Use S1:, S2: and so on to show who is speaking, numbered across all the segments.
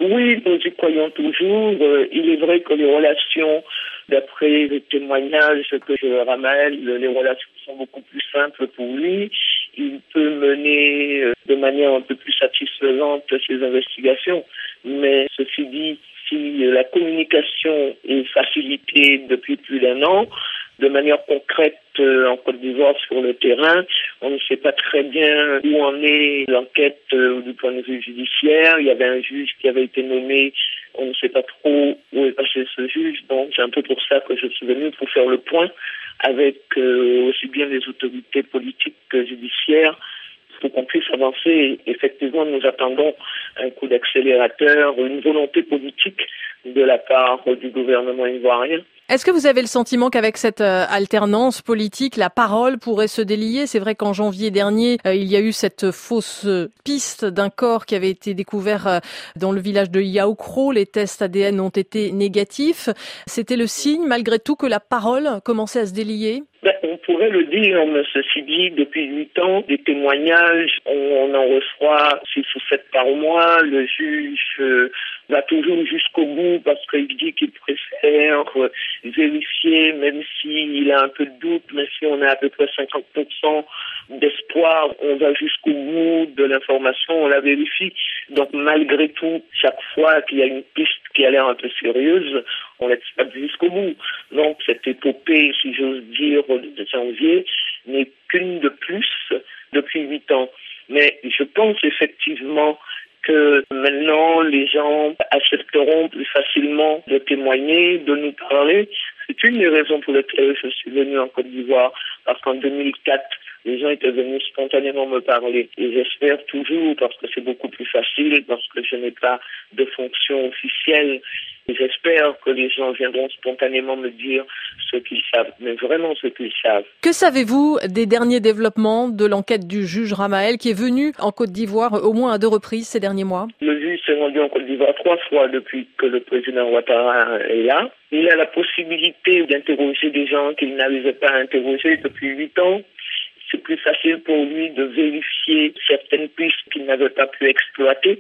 S1: Oui, nous y croyons toujours. Il est vrai que les relations, d'après les témoignages que je ramène, les relations sont beaucoup plus simples pour lui. Il peut mener de manière un peu plus satisfaisante ses investigations. Mais ceci dit, si la communication est facilitée depuis plus d'un an, de manière concrète en Côte d'Ivoire sur le terrain, on ne sait pas très bien où en est l'enquête du point de vue judiciaire. Il y avait un juge qui avait été nommé, on ne sait pas trop où est passé ce juge, donc c'est un peu pour ça que je suis venu, pour faire le point avec aussi bien les autorités politiques que judiciaires, pour qu'on puisse avancer. Effectivement, nous attendons un coup d'accélérateur, une volonté politique de la part du gouvernement ivoirien.
S2: Est-ce que vous avez le sentiment qu'avec cette alternance politique, la parole pourrait se délier? C'est vrai qu'en janvier dernier, il y a eu cette fausse piste d'un corps qui avait été découvert dans le village de Yaoukro. Les tests ADN ont été négatifs. C'était le signe, malgré tout, que la parole commençait à se délier?
S1: On pourrait le dire, mais ceci dit, depuis 8 ans, des témoignages, on en reçoit 6 ou 7 par mois. Le juge va toujours jusqu'au bout parce qu'il dit qu'il préfère vérifier, même s'il a un peu de doute, mais si on a à peu près 50% d'espoir, on va jusqu'au bout de l'information, on la vérifie. Donc malgré tout, chaque fois qu'il y a une piste qui a l'air un peu sérieuse, on l'exploite jusqu'au bout. Donc cette épopée, si j'ose dire, de janvier n'est qu'une de plus depuis 8 ans. Mais je pense effectivement que maintenant les gens accepteront plus facilement de témoigner, de nous parler. C'est une des raisons pour lesquelles je suis venu en Côte d'Ivoire, parce qu'en 2004, les gens étaient venus spontanément me parler. Et j'espère toujours, parce que c'est beaucoup plus facile, parce que je n'ai pas de fonction officielle, et j'espère que les gens viendront spontanément me dire ce qu'ils savent, mais vraiment ce qu'ils savent.
S2: Que savez-vous des derniers développements de l'enquête du juge Ramael qui est venu en Côte d'Ivoire au moins à 2 reprises ces derniers mois?
S1: Le juge s'est rendu en Côte d'Ivoire 3 fois depuis que le président Ouattara est là. Il a la possibilité d'interroger des gens qu'il n'arrivait pas à interroger depuis 8 ans. C'est plus facile pour lui de vérifier certaines pistes qu'il n'avait pas pu exploiter.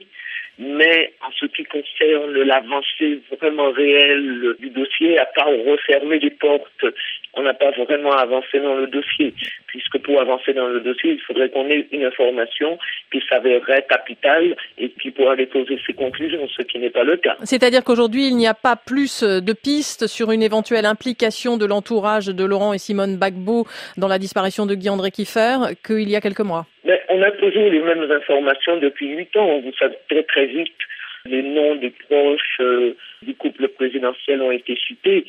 S1: Mais en ce qui concerne l'avancée vraiment réelle du dossier, à part refermer les portes, on n'a pas vraiment avancé dans le dossier. Puisque pour avancer dans le dossier, il faudrait qu'on ait une information qui s'avérerait capitale et qui pourra déposer ses conclusions, ce qui n'est pas le cas.
S2: C'est-à-dire qu'aujourd'hui, il n'y a pas plus de pistes sur une éventuelle implication de l'entourage de Laurent et Simone Gbagbo dans la disparition de Guy-André Kieffer qu'il y a quelques mois?
S1: Mais on a toujours les mêmes informations depuis 8 ans. Vous savez très très vite, les noms des proches du couple présidentiel ont été cités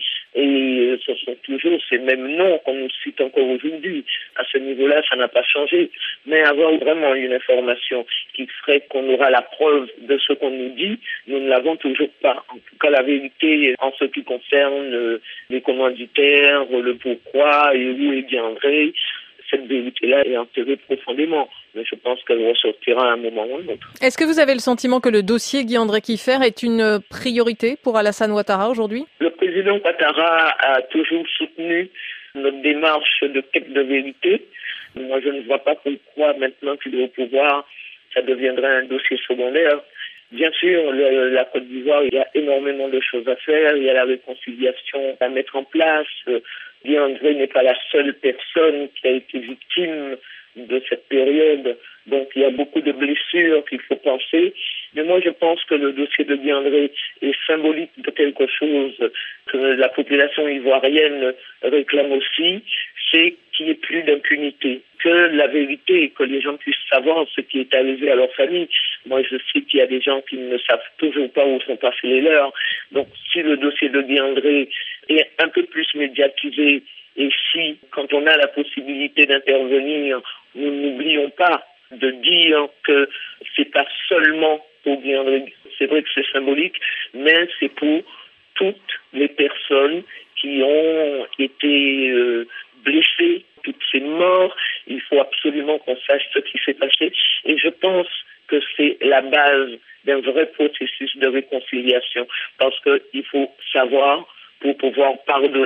S1: et ce sont toujours ces mêmes noms qu'on nous cite encore aujourd'hui. À ce niveau-là, ça n'a pas changé. Mais avoir vraiment une information qui ferait qu'on aura la preuve de ce qu'on nous dit, nous ne l'avons toujours pas. En tout cas, la vérité en ce qui concerne les commanditaires, le pourquoi et où est Guy-André, cette vérité-là est enterrée profondément. Mais je pense qu'elle ressortira à un moment ou à un autre.
S2: Est-ce que vous avez le sentiment que le dossier Guy-André Kieffer est une priorité pour Alassane Ouattara aujourd'hui?
S1: Le président Ouattara a toujours soutenu notre démarche de quête de vérité. Moi, je ne vois pas pourquoi, maintenant qu'il est au pouvoir, ça deviendrait un dossier secondaire. Bien sûr, la Côte d'Ivoire, il y a énormément de choses à faire. Il y a la réconciliation à mettre en place. Guy-André n'est pas la seule personne qui a été victime de cette période. Donc, il y a beaucoup de blessures qu'il faut penser. Mais moi, je pense que le dossier de Guy-André est symbolique de quelque chose que la population ivoirienne réclame aussi, c'est qu'il n'y ait plus d'impunité, que la vérité, que les gens puissent savoir ce qui est arrivé à leur famille. Moi, je sais qu'il y a des gens qui ne savent toujours pas où sont passés les leurs. Donc, si le dossier de Guy-André est un peu plus médiatisé, et si, quand on a la possibilité d'intervenir, nous n'oublions pas de dire que c'est pas seulement pour Guy-André, c'est vrai que c'est symbolique, mais c'est pour toutes les personnes qui ont été blessées, toutes ces morts. Il faut absolument qu'on sache ce qui s'est passé. Et je pense que c'est la base d'un vrai processus de réconciliation, parce qu'il faut savoir pour pouvoir pardonner.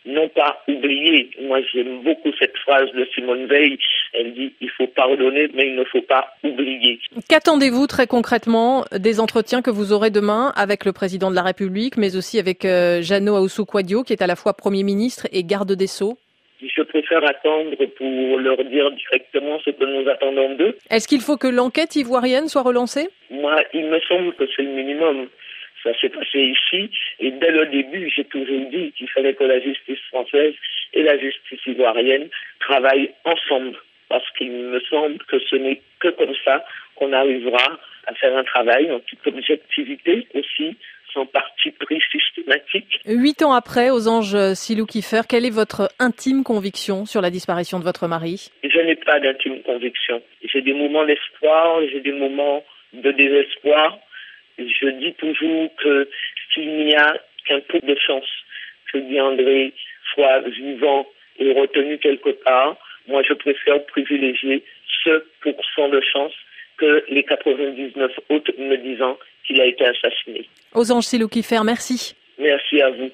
S1: non pas oublier. Moi, j'aime beaucoup cette phrase de Simone Veil. Elle dit « il faut pardonner, mais il ne faut pas oublier ».
S2: Qu'attendez-vous très concrètement des entretiens que vous aurez demain avec le président de la République, mais aussi avec Jeannot Ahoussou-Kouadio, qui est à la fois Premier ministre et garde des Sceaux?
S1: Je préfère attendre pour leur dire directement ce que nous attendons d'eux.
S2: Est-ce qu'il faut que l'enquête ivoirienne soit relancée?
S1: Moi, il me semble que c'est le minimum. Ça s'est passé ici, et dès le début, j'ai toujours dit qu'il fallait que la justice française et la justice ivoirienne travaillent ensemble. Parce qu'il me semble que ce n'est que comme ça qu'on arrivera à faire un travail en toute objectivité aussi, sans parti pris systématique.
S2: 8 ans après, aux Anges Silou Kiffer, quelle est votre intime conviction sur la disparition de votre mari?
S1: Je n'ai pas d'intime conviction. J'ai des moments d'espoir, j'ai des moments de désespoir. Je dis toujours que s'il n'y a qu'un peu de chance que Guy André soit vivant et retenu quelque part, moi je préfère privilégier ce % de chance que les 99 autres me disant qu'il a été assassiné.
S2: Aux Anges Silou Kiffer, merci.
S1: Merci à vous.